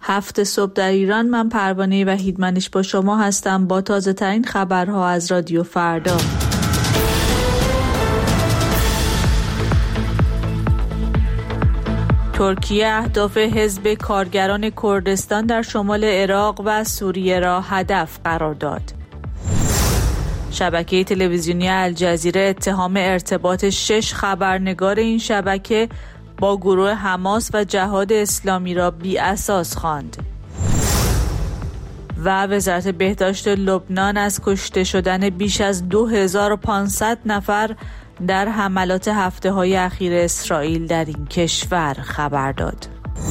7 صبح در ایران. من پروانه وحیدمنش با شما هستم با تازه ترین خبرها از رادیو فردا. ترکیه اهداف حزب کارگران کردستان در شمال عراق و سوریه را هدف قرار داد. شبکه تلویزیونی الجزیره اتهام ارتباط 6 خبرنگار این شبکه با گروه حماس و جهاد اسلامی را بی اساس خواند. و وزارت بهداشت لبنان از کشته شدن بیش از 2500 نفر در حملات هفته‌های اخیر اسرائیل در این کشور خبر داد.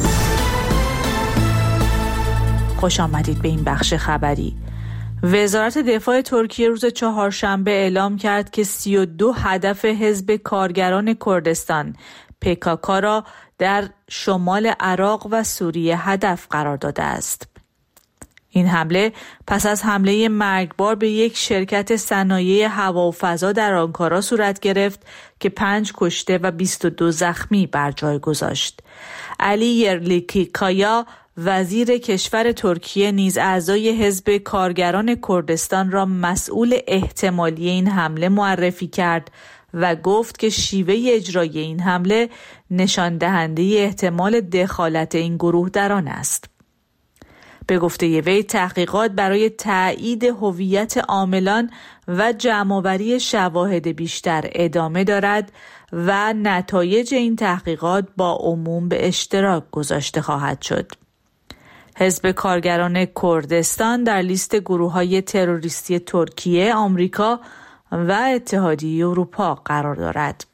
خوش آمدید به این بخش خبری. وزارت دفاع ترکیه روز چهارشنبه اعلام کرد که 32 هدف حزب کارگران کردستان PKK را در شمال عراق و سوریه هدف قرار داده است. این حمله پس از حمله مرگبار به یک شرکت صنایع هوا و فضا در آنکارا صورت گرفت که 5 کشته و 22 زخمی بر جای گذاشت. علی یرلیکیکایا وزیر کشور ترکیه نیز اعضای حزب کارگران کردستان را مسئول احتمالی این حمله معرفی کرد و گفت که شیوه اجرای این حمله نشان دهنده احتمال دخالت این گروه در آن است. به گفته وی تحقیقات برای تایید هویت عاملان و جمع‌آوری شواهد بیشتر ادامه دارد و نتایج این تحقیقات با عموم به اشتراک گذاشته خواهد شد. حزب کارگران کردستان در لیست گروه‌های تروریستی ترکیه، آمریکا و اتحادیه اروپا قرار دارد.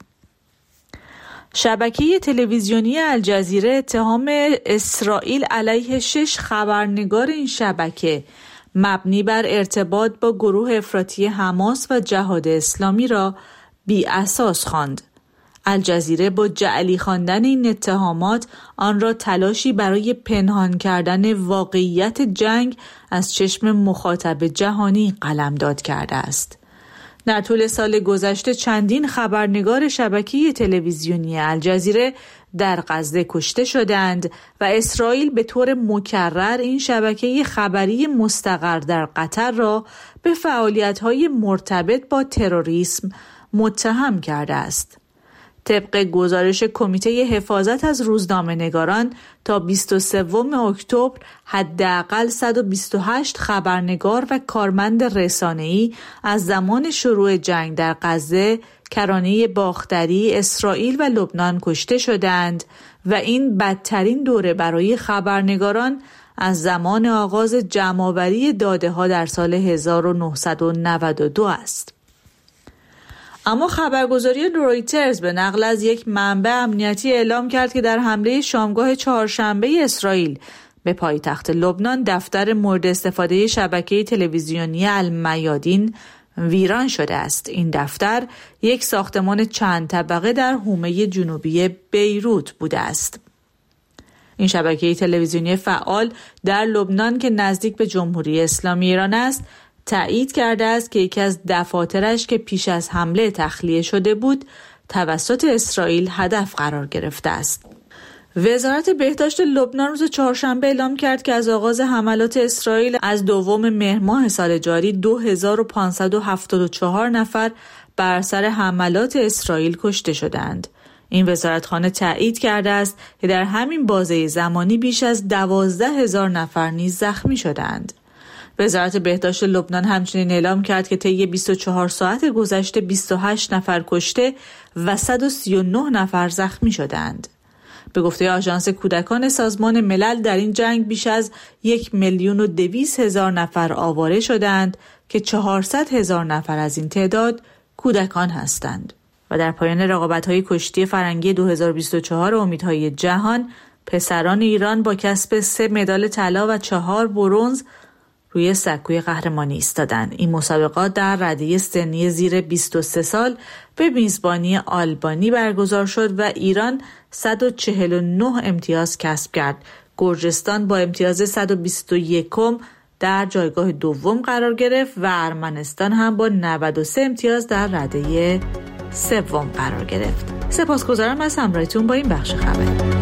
شبکه تلویزیونی الجزیره اتهام اسرائیل علیه 6 خبرنگار این شبکه مبنی بر ارتباط با گروه افراطی حماس و جهاد اسلامی را بی اساس خواند. الجزیره با جعلی خواندن این اتهامات آن را تلاشی برای پنهان کردن واقعیت جنگ از چشم مخاطب جهانی قلمداد کرده است. در طول سال گذشته چندین خبرنگار شبکه تلویزیونی الجزیره در غزه کشته شدند و اسرائیل به طور مکرر این شبکه خبری مستقر در قطر را به فعالیت‌های مرتبط با تروریسم متهم کرده است. طبق گزارش کمیته حفاظت از روزنامه‌نگاران تا 23 اکتبر حداقل 128 خبرنگار و کارمند رسانه‌ای از زمان شروع جنگ در غزه، کرانه باختری، اسرائیل و لبنان کشته شدند و این بدترین دوره برای خبرنگاران از زمان آغاز جمع‌آوری داده‌ها در سال 1992 است. اما خبرگزاری رویترز به نقل از یک منبع امنیتی اعلام کرد که در حمله شامگاه چهارشنبه اسرائیل به پایتخت لبنان دفتر مورد استفاده شبکه تلویزیونی المیادین ویران شده است. این دفتر یک ساختمان چند طبقه در حومه جنوبی بیروت بوده است. این شبکه تلویزیونی فعال در لبنان که نزدیک به جمهوری اسلامی ایران است تایید کرده است که یکی از دفاترش که پیش از حمله تخلیه شده بود توسط اسرائیل هدف قرار گرفته است. وزارت بهداشت لبنان روز چهارشنبه اعلام کرد که از آغاز حملات اسرائیل از 2 مهر ماه سال جاری 2574 نفر بر اثر حملات اسرائیل کشته شدند. این وزارتخانه تایید کرده است که در همین بازه زمانی بیش از 12,000 نفر نیز زخمی شدند. وزارت بهداشت لبنان همچنین اعلام کرد که طی 24 ساعت گذشته 28 نفر کشته و 139 نفر زخمی شدند. به گفته آژانس کودکان سازمان ملل در این جنگ بیش از 1,200,000 نفر آواره شدند که 400,000 نفر از این تعداد کودکان هستند. و در پایان رقابت‌های کشتی فرنگی 2024 امیدهای جهان، پسران ایران با کسب 3 مدال طلا و 4 برنز روی سکوی قهرمانی ایستادند. این مسابقات در رده سنی زیر 23 سال به میزبانی آلبانی برگزار شد و ایران 149 امتیاز کسب کرد. گرجستان با امتیاز 121 در جایگاه دوم قرار گرفت و ارمنستان هم با 93 امتیاز در رده سوم قرار گرفت. سپاسگزارم از همراهیتون با این بخش خبری.